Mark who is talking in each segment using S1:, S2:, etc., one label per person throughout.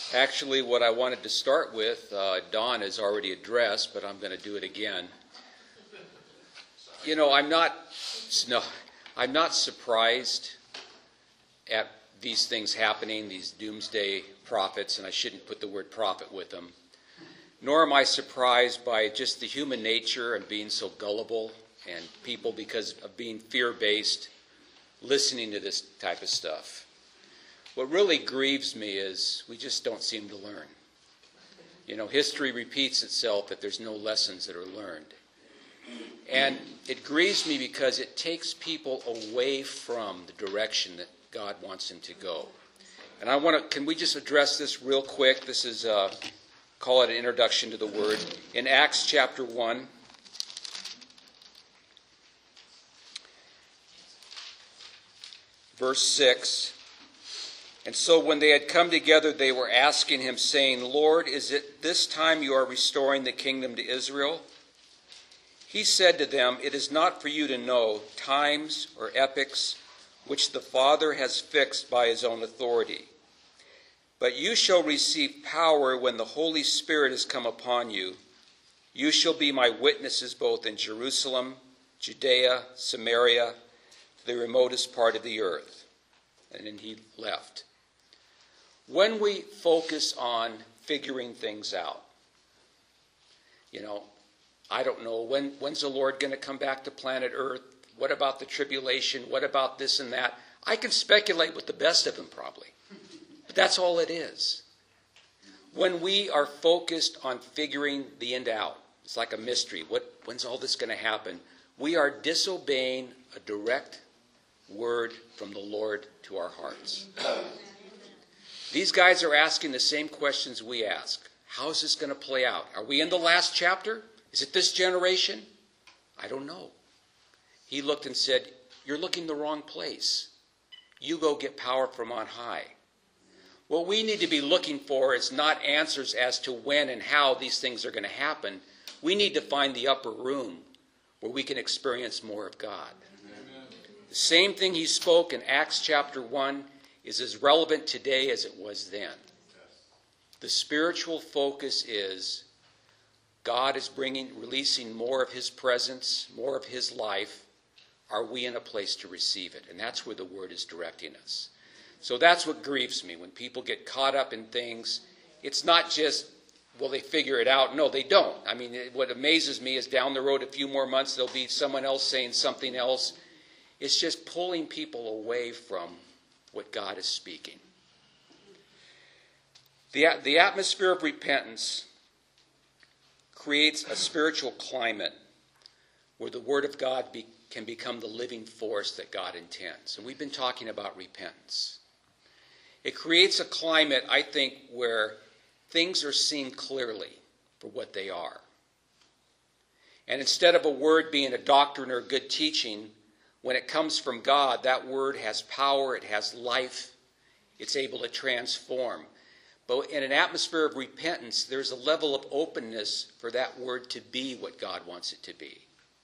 S1: Actually, what I wanted to start with, Don has already addressed, but I'm going to do it again. You know, I'm not surprised at these things happening, these doomsday prophets, and I shouldn't put the word prophet with them. Nor am I surprised by just the human nature and being so gullible, and people, because of being fear-based, listening to this type of stuff. What really grieves me is we just don't seem to learn. You know, history repeats itself if there's no lessons that are learned. And it grieves me because it takes people away from the direction that God wants them to go. And can we just address this real quick? This is, call it an introduction to the Word. In Acts chapter 1, verse 6, and so when they had come together, they were asking him, saying, Lord, is it this time you are restoring the kingdom to Israel? He said to them, it is not for you to know times or epochs which the Father has fixed by his own authority. But you shall receive power when the Holy Spirit has come upon you. You shall be my witnesses both in Jerusalem, Judea, Samaria, to the remotest part of the earth. And then he left. When we focus on figuring things out, you know, I don't know, when's the Lord going to come back to planet Earth? What about the tribulation? What about this and that? I can speculate with the best of them probably. But that's all it is. When we are focused on figuring the end out, it's like a mystery. When's all this going to happen? We are disobeying a direct word from the Lord to our hearts. These guys are asking the same questions we ask. How is this going to play out? Are we in the last chapter? Is it this generation? I don't know. He looked and said, you're looking the wrong place. You go get power from on high. What we need to be looking for is not answers as to when and how these things are going to happen. We need to find the upper room where we can experience more of God. Amen. The same thing he spoke in Acts chapter 1 is as relevant today as it was then. The spiritual focus is God is releasing more of his presence, more of his life. Are we in a place to receive it? And that's where the word is directing us. So that's what grieves me. When people get caught up in things, it's not just, will they figure it out? No, they don't. I mean, what amazes me is down the road a few more months, there'll be someone else saying something else. It's just pulling people away from what God is speaking. The atmosphere of repentance creates a spiritual climate where the Word of God can become the living force that God intends. And we've been talking about repentance. It creates a climate, I think, where things are seen clearly for what they are. And instead of a word being a doctrine or good teaching, when it comes from God, that word has power, it has life, it's able to transform. But in an atmosphere of repentance, there's a level of openness for that word to be what God wants it to be.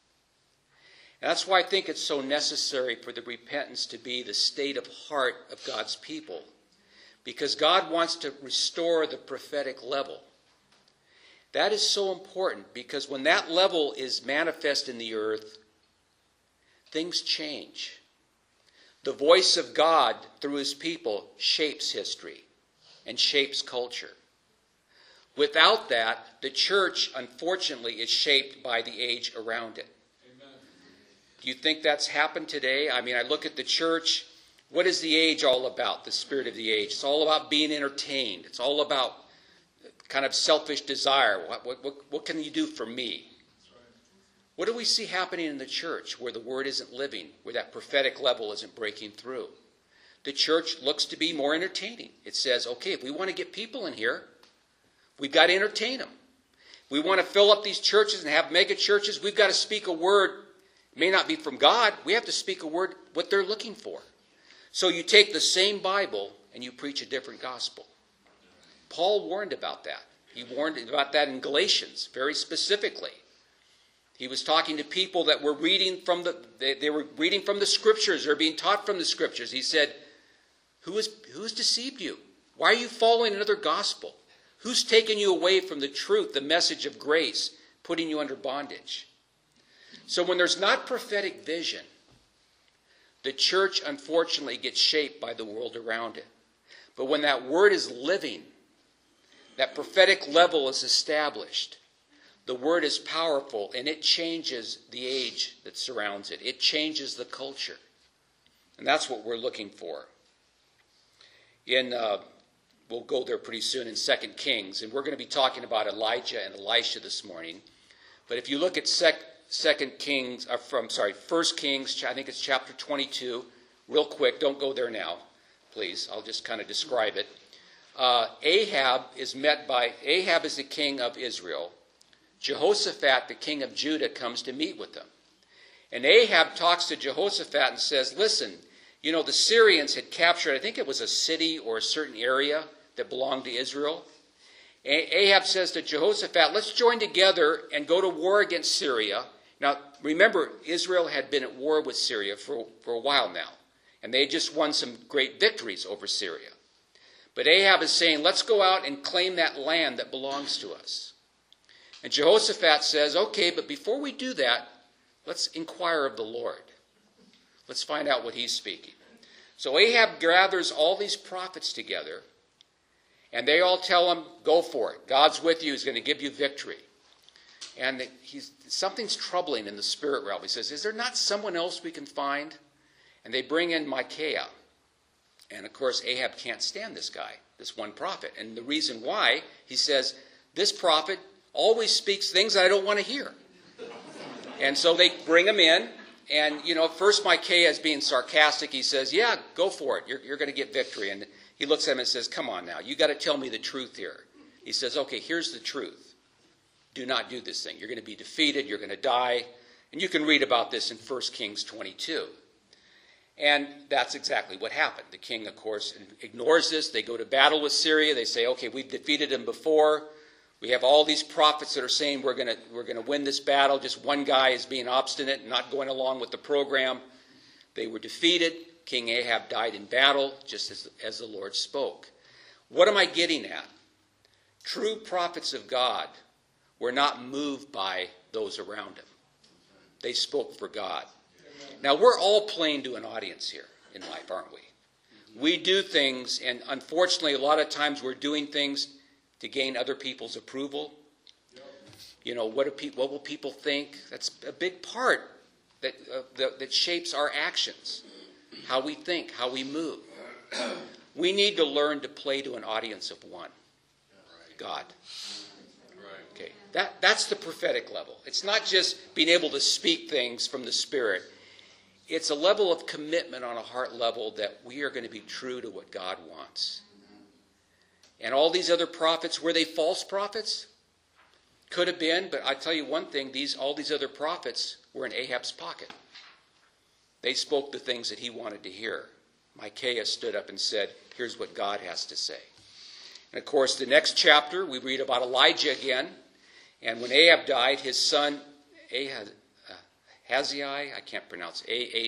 S1: And that's why I think it's so necessary for the repentance to be the state of heart of God's people. Because God wants to restore the prophetic level. That is so important because when that level is manifest in the earth, things change. The voice of God through his people shapes history and shapes culture. Without that, the church, unfortunately, is shaped by the age around it. Amen. Do you think that's happened today? I mean, I look at the church. What is the age all about, the spirit of the age? It's all about being entertained. It's all about kind of selfish desire. What can you do for me? What do we see happening in the church where the word isn't living, where that prophetic level isn't breaking through? The church looks to be more entertaining. It says, okay, if we want to get people in here, we've got to entertain them. We want to fill up these churches and have mega churches. We've got to speak a word. It may not be from God. We have to speak a word, what they're looking for. So you take the same Bible and you preach a different gospel. Paul warned about that. He warned about that in Galatians very specifically. He was talking to people that were reading from they were reading from the scriptures. They're being taught from the scriptures. He said, who has deceived you? Why are you following another gospel? Who's taken you away from the truth, the message of grace, putting you under bondage? So when there's not prophetic vision, the church unfortunately gets shaped by the world around it. But when that word is living, that prophetic level is established, the word is powerful and it changes the age that surrounds it. It changes the culture. And that's what we're looking for. We'll go there pretty soon in 2 Kings, and we're going to be talking about Elijah and Elisha this morning. But if you look at 1 Kings, I think it's chapter 22, real quick, don't go there now, please. I'll just kind of describe it. Ahab is the king of Israel. Jehoshaphat, the king of Judah, comes to meet with them. And Ahab talks to Jehoshaphat and says, listen, the Syrians had captured, I think it was a city or a certain area that belonged to Israel. Ahab says to Jehoshaphat, let's join together and go to war against Syria. Now, remember, Israel had been at war with Syria for a while now. And they just won some great victories over Syria. But Ahab is saying, let's go out and claim that land that belongs to us. And Jehoshaphat says, okay, but before we do that, let's inquire of the Lord. Let's find out what he's speaking. So Ahab gathers all these prophets together, and they all tell him, go for it. God's with you. He's going to give you victory. And something's troubling in the spirit realm. He says, is there not someone else we can find? And they bring in Micaiah. And, of course, Ahab can't stand this guy, this one prophet. And the reason why, he says, this prophet always speaks things I don't want to hear. And so they bring him in. And, first Micaiah is being sarcastic. He says, yeah, go for it. You're going to get victory. And he looks at him and says, come on now. You got to tell me the truth here. He says, okay, here's the truth. Do not do this thing. You're going to be defeated. You're going to die. And you can read about this in 1 Kings 22. And that's exactly what happened. The king, of course, ignores this. They go to battle with Syria. They say, okay, we've defeated him before. We have all these prophets that are saying we're going to win this battle. Just one guy is being obstinate and not going along with the program. They were defeated. King Ahab died in battle, just as the Lord spoke. What am I getting at? True prophets of God were not moved by those around him. They spoke for God. Now, we're all playing to an audience here in life, aren't we? We do things, and unfortunately, a lot of times we're doing things to gain other people's approval. What will people think? That's a big part that shapes our actions, how we think, how we move. We need to learn to play to an audience of one, God. Okay, that's the prophetic level. It's not just being able to speak things from the Spirit. It's a level of commitment on a heart level that we are going to be true to what God wants. And all these other prophets, were they false prophets? Could have been, but I tell you one thing, all these other prophets were in Ahab's pocket. They spoke the things that he wanted to hear. Micaiah stood up and said, here's what God has to say. And of course, the next chapter, we read about Elijah again. And when Ahab died, his son, Ahaziah, I can't pronounce,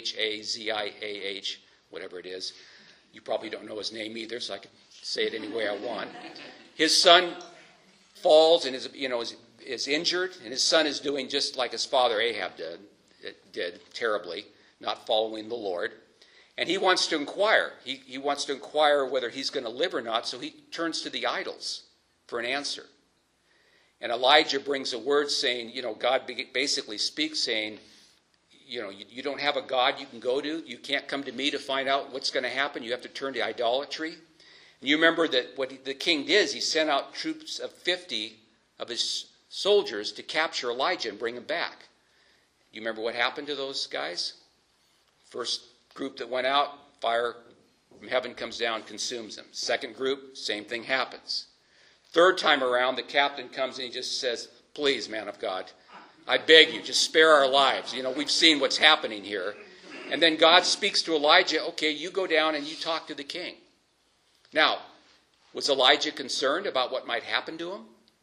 S1: Ahaziah, whatever it is. You probably don't know his name either, so I can say it any way I want. His son falls and is injured, and his son is doing just like his father Ahab did terribly, not following the Lord. And he wants to inquire. He wants to inquire whether he's going to live or not, so he turns to the idols for an answer. And Elijah brings a word saying, God basically speaks saying, you don't have a God you can go to. You can't come to me to find out what's going to happen. You have to turn to idolatry. And you remember that what the king did is he sent out troops of 50 of his soldiers to capture Elijah and bring him back. You remember what happened to those guys? First group that went out, fire from heaven comes down, consumes them. Second group, same thing happens. Third time around, the captain comes and he just says, please, man of God, I beg you, just spare our lives. We've seen what's happening here. And then God speaks to Elijah, okay, you go down and you talk to the king. Now, was Elijah concerned about what might happen to him?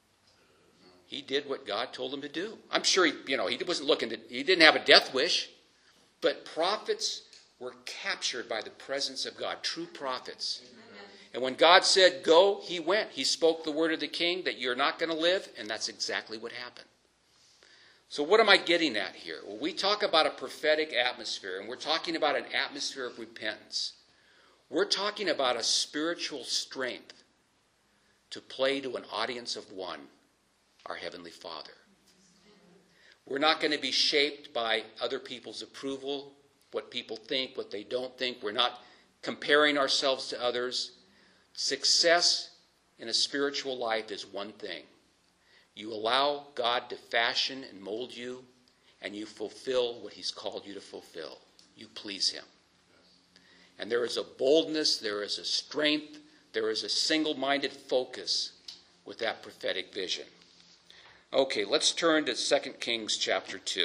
S1: He did what God told him to do. I'm sure he wasn't he didn't have a death wish, but prophets were captured by the presence of God, true prophets. And when God said, go, he went. He spoke the word of the king that you're not going to live, and that's exactly what happened. So what am I getting at here? Well, we talk about a prophetic atmosphere, and we're talking about an atmosphere of repentance. We're talking about a spiritual strength to play to an audience of one, our Heavenly Father. We're not going to be shaped by other people's approval, what people think, what they don't think. We're not comparing ourselves to others. Success in a spiritual life is one thing. You allow God to fashion and mold you, and you fulfill what he's called you to fulfill. You please him. And there is a boldness, there is a strength, there is a single-minded focus with that prophetic vision. Okay, let's turn to 2 Kings chapter 2.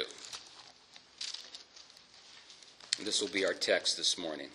S1: This will be our text this morning.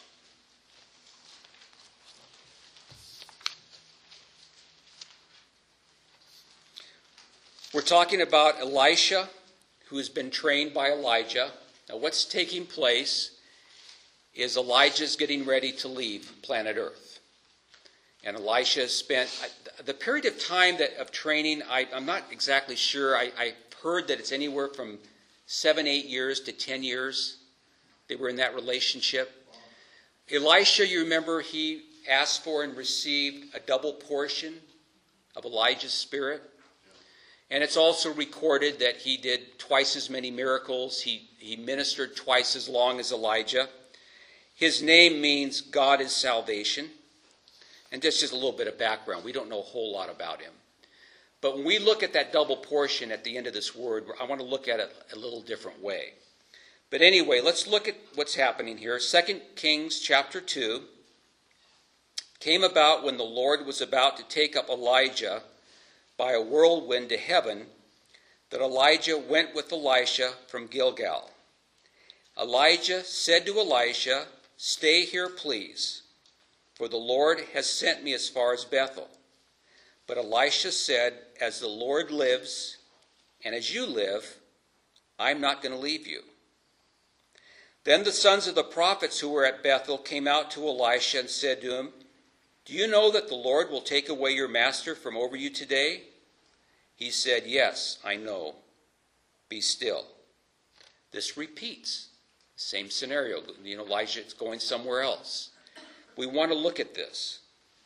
S1: We're talking about Elisha, who has been trained by Elijah. Now, what's taking place is Elijah's getting ready to leave planet Earth. And Elisha spent the period of time of training, I'm not exactly sure. I heard that it's anywhere from 7-8 years to 10 years. They were in that relationship. Elisha, you remember, he asked for and received a double portion of Elijah's spirit. And it's also recorded that he did twice as many miracles. He ministered twice as long as Elijah. His name means God is salvation. And just a little bit of background. We don't know a whole lot about him. But when we look at that double portion at the end of this word, I want to look at it a little different way. But anyway, let's look at what's happening here. 2 Kings chapter 2 came about when the Lord was about to take up Elijah by a whirlwind to heaven, that Elijah went with Elisha from Gilgal. Elijah said to Elisha, "Stay here, please, for the Lord has sent me as far as Bethel." But Elisha said, "As the Lord lives, and as you live, I'm not going to leave you." Then the sons of the prophets who were at Bethel came out to Elisha and said to him, "Do you know that the Lord will take away your master from over you today?" He said, "Yes, I know. Be still." This repeats. Same scenario. Elijah is going somewhere else. We want to look at this.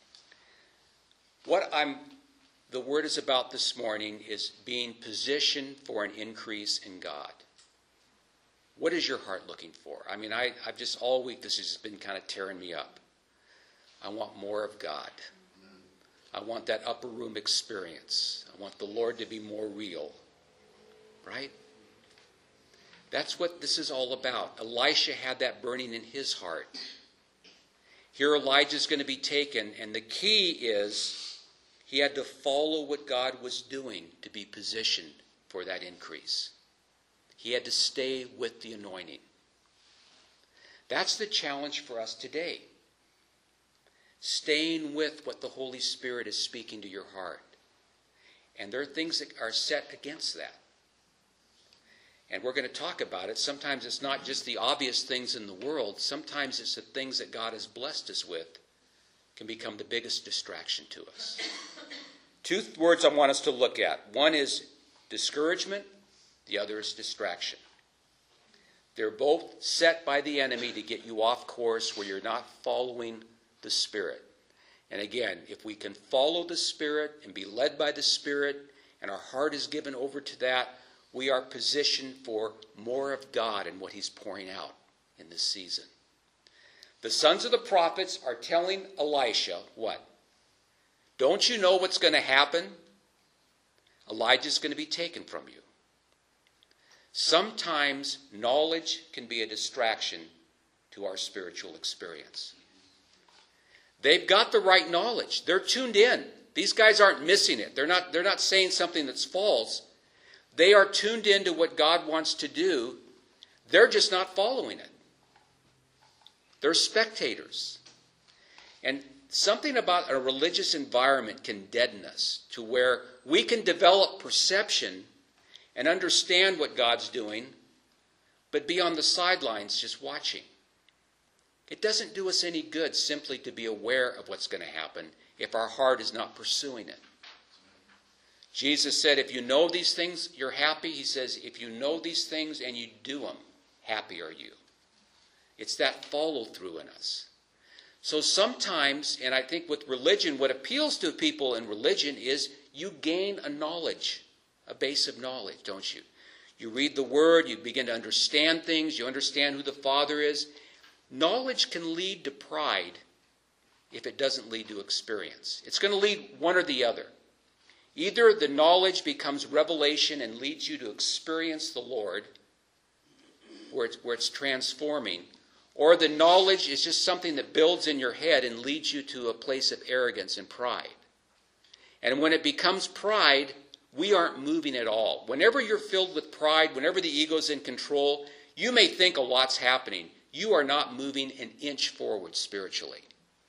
S1: What the word is about this morning is being positioned for an increase in God. What is your heart looking for? I've just all week this has been kind of tearing me up. I want more of God. I want that upper room experience. I want the Lord to be more real. Right? That's what this is all about. Elisha had that burning in his heart. Here Elijah's going to be taken, and the key is he had to follow what God was doing to be positioned for that increase. He had to stay with the anointing. That's the challenge for us today. Staying with what the Holy Spirit is speaking to your heart. And there are things that are set against that. And we're going to talk about it. Sometimes it's not just the obvious things in the world. Sometimes it's the things that God has blessed us with can become the biggest distraction to us. Two words I want us to look at. One is discouragement. The other is distraction. They're both set by the enemy to get you off course where you're not following the Spirit. And again, if we can follow the Spirit and be led by the Spirit, and our heart is given over to that, we are positioned for more of God and what he's pouring out in this season. The sons of the prophets are telling Elisha what? Don't you know what's going to happen? Elijah's going to be taken from you. Sometimes knowledge can be a distraction to our spiritual experience. They've got the right knowledge. They're tuned in. These guys aren't missing it. They're not saying something that's false. They are tuned into what God wants to do. They're just not following it. They're spectators. And something about a religious environment can deaden us to where we can develop perception and understand what God's doing, but be on the sidelines just watching. It doesn't do us any good simply to be aware of what's going to happen if our heart is not pursuing it. Jesus said, if you know these things, you're happy. He says, if you know these things and you do them, happy are you. It's that follow through in us. So sometimes, and I think with religion, what appeals to people in religion is you gain a knowledge, a base of knowledge, don't you? You read the Word, you begin to understand things, you understand who the Father is. Knowledge can lead to pride if it doesn't lead to experience. It's going to lead one or the other. Either the knowledge becomes revelation and leads you to experience the Lord, where it's transforming, or the knowledge is just something that builds in your head and leads you to a place of arrogance and pride. And when it becomes pride, we aren't moving at all. Whenever you're filled with pride, whenever the ego's in control, you may think a lot's happening. You are not moving an inch forward spiritually.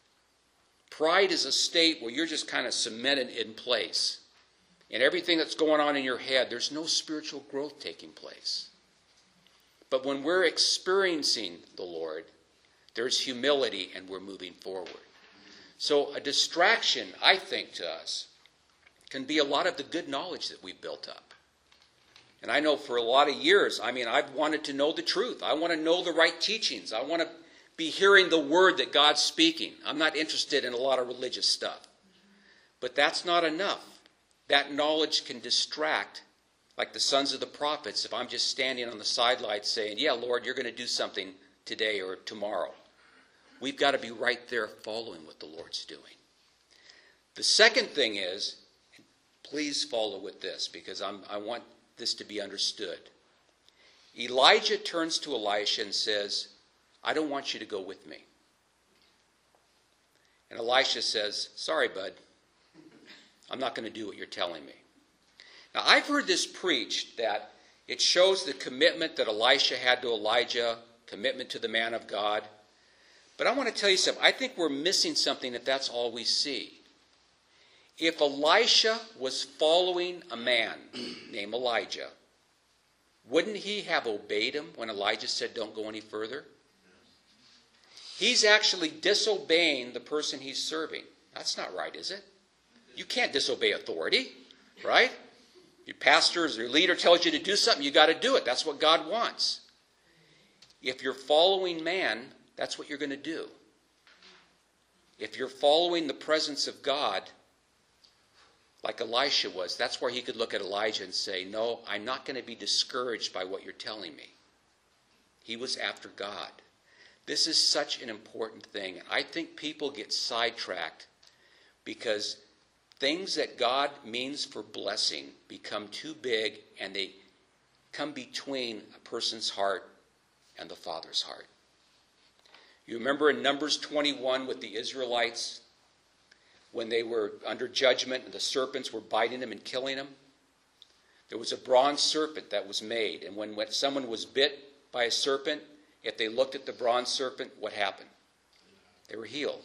S1: Pride is a state where you're just kind of cemented in place. And everything that's going on in your head, there's no spiritual growth taking place. But when we're experiencing the Lord, there's humility and we're moving forward. So a distraction, I think, to us can be a lot of the good knowledge that we've built up. And I know for a lot of years, I've wanted to know the truth. I want to know the right teachings. I want to be hearing the word that God's speaking. I'm not interested in a lot of religious stuff. But that's not enough. That knowledge can distract, like the sons of the prophets, if I'm just standing on the sidelines saying, yeah, Lord, you're going to do something today or tomorrow. We've got to be right there following what the Lord's doing. The second thing is, please follow with this because I want this to be understood. Elijah turns to Elisha and says, I don't want you to go with me. And Elisha says, sorry, bud. I'm not going to do what you're telling me. Now, I've heard this preached that it shows the commitment that Elisha had to Elijah, commitment to the man of God. But I want to tell you something. I think we're missing something if that's all we see. If Elisha was following a man named Elijah, wouldn't he have obeyed him when Elijah said, don't go any further? He's actually disobeying the person he's serving. That's not right, is it? You can't disobey authority, right? Your pastor or your leader tells you to do something, you got to do it. That's what God wants. If you're following man, that's what you're going to do. If you're following the presence of God, like Elisha was, that's where he could look at Elijah and say, no, I'm not going to be discouraged by what you're telling me. He was after God. This is such an important thing. I think people get sidetracked because things that God means for blessing become too big and they come between a person's heart and the Father's heart. You remember in Numbers 21 with the Israelites, when they were under judgment and the serpents were biting them and killing them? There was a bronze serpent that was made. And when someone was bit by a serpent, if they looked at the bronze serpent, what happened? They were healed.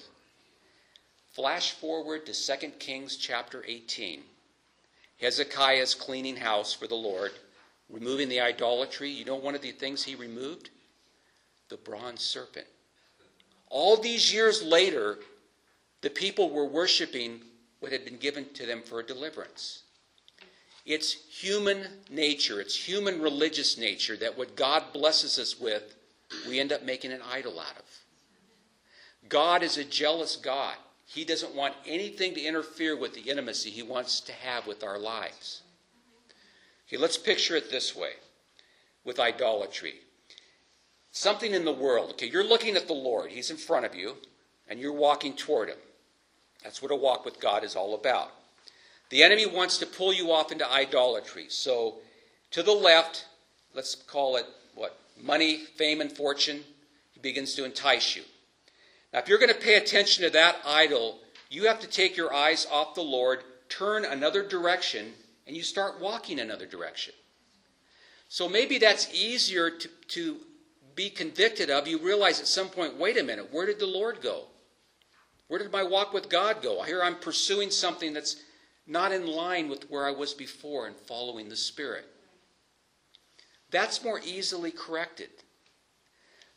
S1: Flash forward to 2 Kings chapter 18. Hezekiah is cleaning house for the Lord, removing the idolatry. You know one of the things he removed? The bronze serpent. All these years later, the people were worshiping what had been given to them for a deliverance. It's human nature, it's human religious nature that what God blesses us with, we end up making an idol out of. God is a jealous God. He doesn't want anything to interfere with the intimacy he wants to have with our lives. Okay, let's picture it this way with idolatry. Something in the world. Okay, you're looking at the Lord. He's in front of you, and you're walking toward him. That's what a walk with God is all about. The enemy wants to pull you off into idolatry. So to the left, let's call it money, fame, and fortune. He begins to entice you. Now, if you're going to pay attention to that idol, you have to take your eyes off the Lord, turn another direction, and you start walking another direction. So maybe that's easier to be convicted of. You realize at some point, wait a minute, where did the Lord go? Where did my walk with God go? Here I'm pursuing something that's not in line with where I was before and following the Spirit. That's more easily corrected.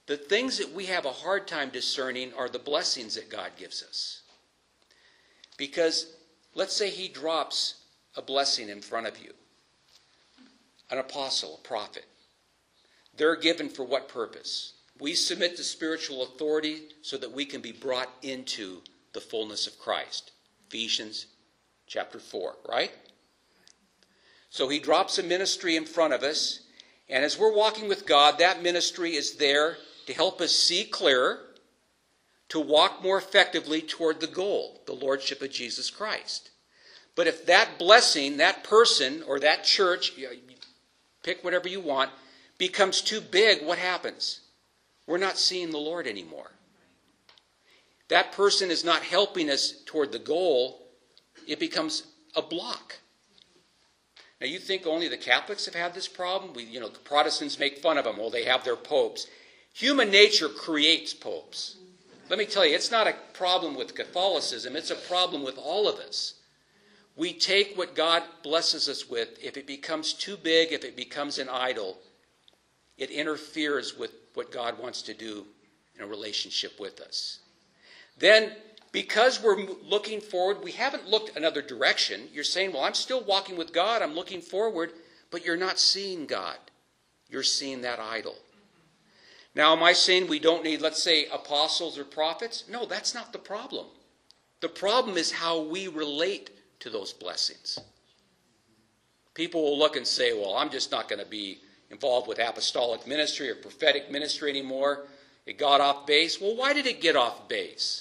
S1: The things that we have a hard time discerning are the blessings that God gives us. Because let's say he drops a blessing in front of you. An apostle, a prophet. They're given for what purpose? We submit to spiritual authority so that we can be brought into the fullness of Christ. Ephesians chapter 4, right? So he drops a ministry in front of us, and as we're walking with God, that ministry is there to help us see clearer, to walk more effectively toward the goal, the Lordship of Jesus Christ. But if that blessing, that person, or that church, pick whatever you want, becomes too big, what happens? We're not seeing the Lord anymore. That person is not helping us toward the goal. It becomes a block. Now, you think only the Catholics have had this problem? The Protestants make fun of them. Well, they have their popes. Human nature creates popes. Let me tell you, it's not a problem with Catholicism. It's a problem with all of us. We take what God blesses us with. If it becomes too big, if it becomes an idol, it interferes with what God wants to do in a relationship with us. Then, because we're looking forward, we haven't looked another direction. You're saying, well, I'm still walking with God, I'm looking forward, but you're not seeing God. You're seeing that idol. Now, am I saying we don't need, let's say, apostles or prophets? No, that's not the problem. The problem is how we relate to those blessings. People will look and say, well, I'm just not going to be involved with apostolic ministry or prophetic ministry anymore. It got off base. Well, why did it get off base?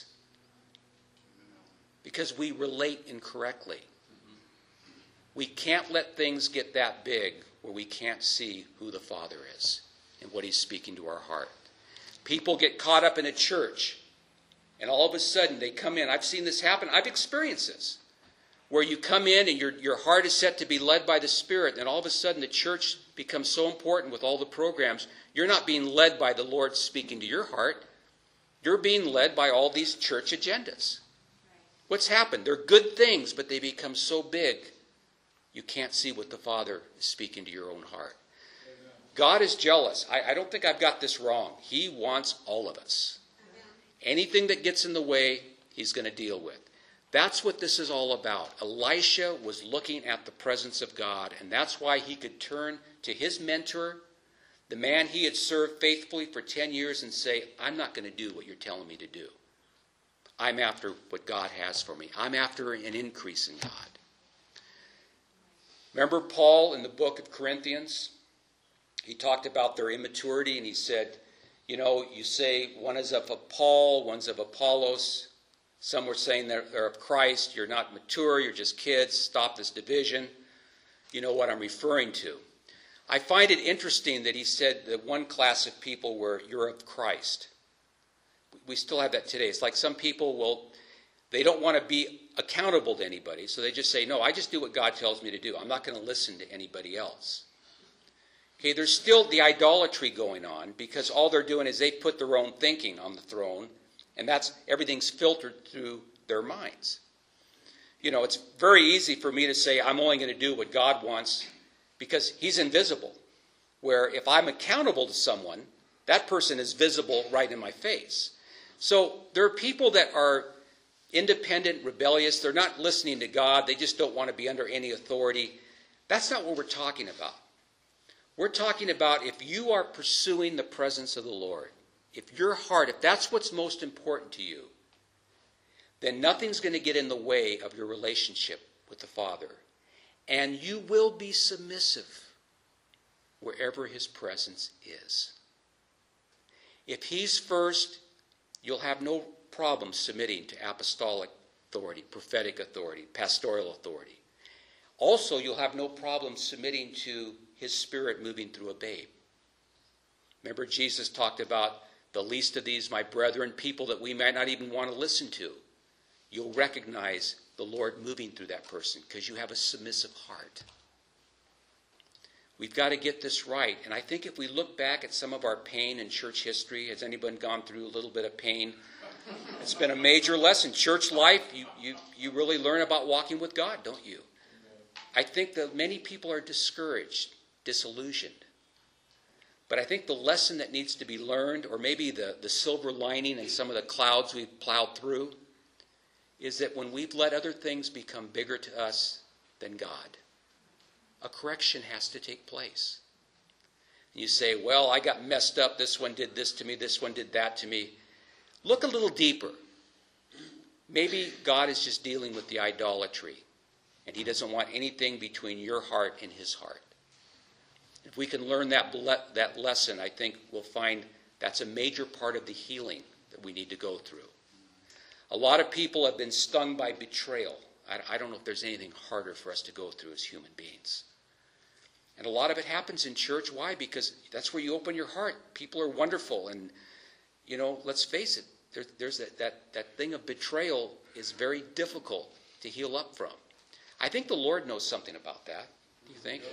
S1: Because we relate incorrectly. We can't let things get that big where we can't see who the Father is and what he's speaking to our heart. People get caught up in a church, and all of a sudden they come in. I've seen this happen. I've experienced this. Where you come in and your heart is set to be led by the Spirit, and all of a sudden the church becomes so important with all the programs. You're not being led by the Lord speaking to your heart. You're being led by all these church agendas. What's happened? They're good things, but they become so big, you can't see what the Father is speaking to your own heart. Amen. God is jealous. I don't think I've got this wrong. He wants all of us. Amen. Anything that gets in the way, he's going to deal with. That's what this is all about. Elisha was looking at the presence of God, and that's why he could turn to his mentor, the man he had served faithfully for 10 years, and say, I'm not going to do what you're telling me to do. I'm after what God has for me. I'm after an increase in God. Remember Paul in the book of Corinthians? He talked about their immaturity, and he said, you say one is of Paul, one's of Apollos. Some were saying they're of Christ. You're not mature. You're just kids. Stop this division. You know what I'm referring to. I find it interesting that he said that one class of people were, you're of Christ. We still have that today. It's like some people they don't want to be accountable to anybody, so they just say, no, I just do what God tells me to do. I'm not going to listen to anybody else. Okay, there's still the idolatry going on because all they're doing is they put their own thinking on the throne, and everything's filtered through their minds. It's very easy for me to say I'm only going to do what God wants because he's invisible. Where if I'm accountable to someone, that person is visible right in my face. So there are people that are independent, rebellious. They're not listening to God. They just don't want to be under any authority. That's not what we're talking about. We're talking about if you are pursuing the presence of the Lord, if your heart, if that's what's most important to you, then nothing's going to get in the way of your relationship with the Father. And you will be submissive wherever his presence is. If he's first, you'll have no problem submitting to apostolic authority, prophetic authority, pastoral authority. Also, you'll have no problem submitting to his Spirit moving through a babe. Remember, Jesus talked about the least of these, my brethren, people that we might not even want to listen to. You'll recognize the Lord moving through that person because you have a submissive heart. We've got to get this right. And I think if we look back at some of our pain in church history, has anyone gone through a little bit of pain? It's been a major lesson. Church life, you really learn about walking with God, don't you? I think that many people are discouraged, disillusioned. But I think the lesson that needs to be learned, or maybe the silver lining in some of the clouds we've plowed through, is that when we've let other things become bigger to us than God, a correction has to take place. And you say, well, I got messed up. This one did this to me. This one did that to me. Look a little deeper. Maybe God is just dealing with the idolatry, and he doesn't want anything between your heart and his heart. If we can learn that lesson, I think we'll find that's a major part of the healing that we need to go through. A lot of people have been stung by betrayal. I don't know if there's anything harder for us to go through as human beings. And a lot of it happens in church. Why? Because that's where you open your heart. People are wonderful. And, let's face it, there's that thing of betrayal is very difficult to heal up from. I think the Lord knows something about that. Do you think?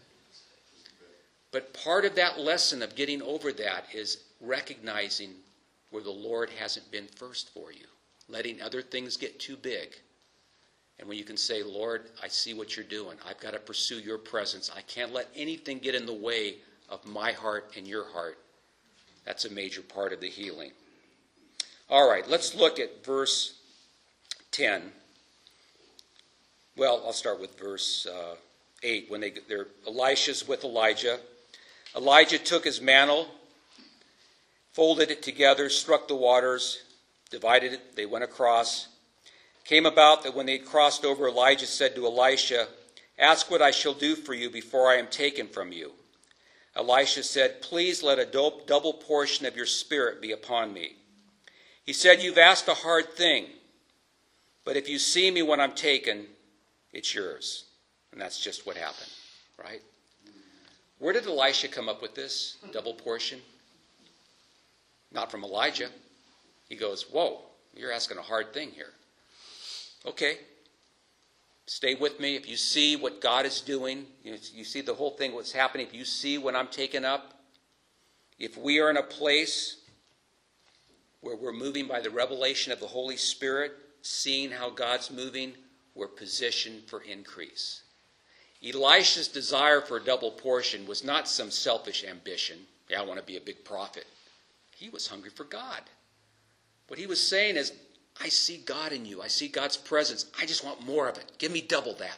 S1: But part of that lesson of getting over that is recognizing where the Lord hasn't been first for you. Letting other things get too big. And when you can say, Lord, I see what you're doing. I've got to pursue your presence. I can't let anything get in the way of my heart and your heart. That's a major part of the healing. All right, let's look at verse 10. Well, I'll start with verse 8. When Elisha's with Elijah. Elijah took his mantle, folded it together, struck the waters, divided it. They went across. Came about that when they had crossed over, Elijah said to Elisha, ask what I shall do for you before I am taken from you. Elisha said, please let a double portion of your spirit be upon me. He said, you've asked a hard thing, but if you see me when I'm taken, it's yours. And that's just what happened, right? Where did Elisha come up with this double portion? Not from Elijah. He goes, whoa, you're asking a hard thing here. Okay, stay with me. If you see what God is doing, you see the whole thing, what's happening. If you see when I'm taken up, if we are in a place where we're moving by the revelation of the Holy Spirit, seeing how God's moving, we're positioned for increase. Elisha's desire for a double portion was not some selfish ambition. Yeah, I want to be a big prophet. He was hungry for God. What he was saying is, I see God in you. I see God's presence. I just want more of it. Give me double that.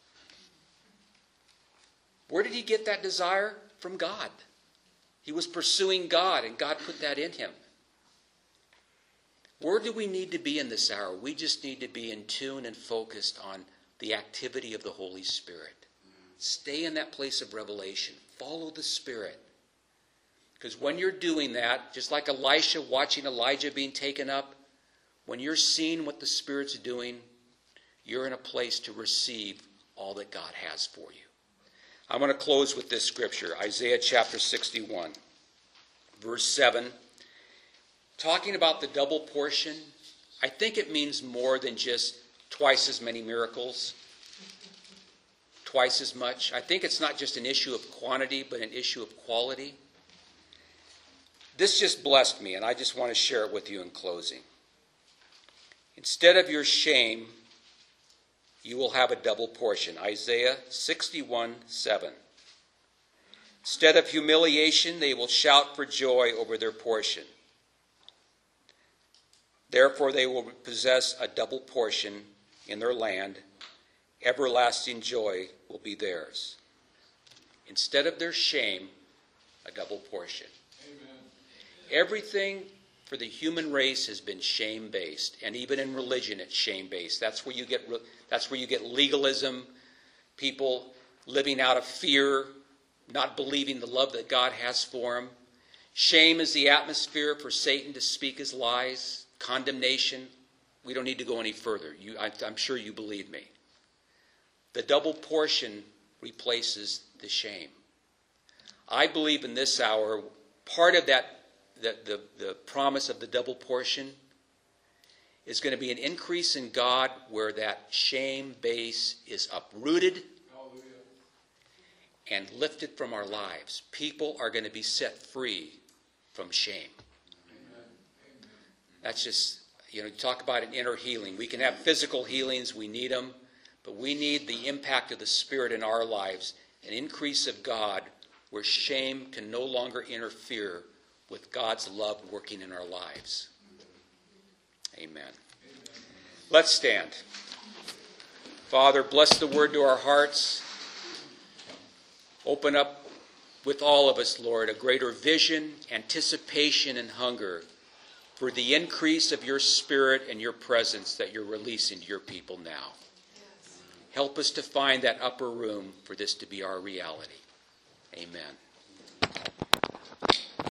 S1: Where did he get that desire? From God. He was pursuing God, and God put that in him. Where do we need to be in this hour? We just need to be in tune and focused on the activity of the Holy Spirit. Stay in that place of revelation. Follow the Spirit. Because when you're doing that, just like Elisha watching Elijah being taken up, when you're seeing what the Spirit's doing, you're in a place to receive all that God has for you. I'm going to close with this scripture, Isaiah chapter 61, verse 7. Talking about the double portion, I think it means more than just twice as many miracles, twice as much. I think it's not just an issue of quantity, but an issue of quality. This just blessed me, and I just want to share it with you in closing. Instead of your shame, you will have a double portion. Isaiah 61:7. Instead of humiliation, they will shout for joy over their portion. Therefore, they will possess a double portion in their land. Everlasting joy will be theirs. Instead of their shame, a double portion. Amen. Everything for the human race has been shame-based, and even in religion, it's shame-based. That's where you get legalism, people living out of fear, not believing the love that God has for them. Shame is the atmosphere for Satan to speak his lies. Condemnation. We don't need to go any further. I'm sure you believe me. The double portion replaces the shame. I believe in this hour, part of that, the promise of the double portion is going to be an increase in God where that shame base is uprooted and lifted from our lives. People are going to be set free from shame. That's just, you talk about an inner healing. We can have physical healings. We need them. But we need the impact of the Spirit in our lives, an increase of God where shame can no longer interfere with God's love working in our lives. Amen. Let's stand. Father, bless the word to our hearts. Open up with all of us, Lord, a greater vision, anticipation, and hunger for the increase of your Spirit and your presence that you're releasing to your people now. Help us to find that upper room for this to be our reality. Amen.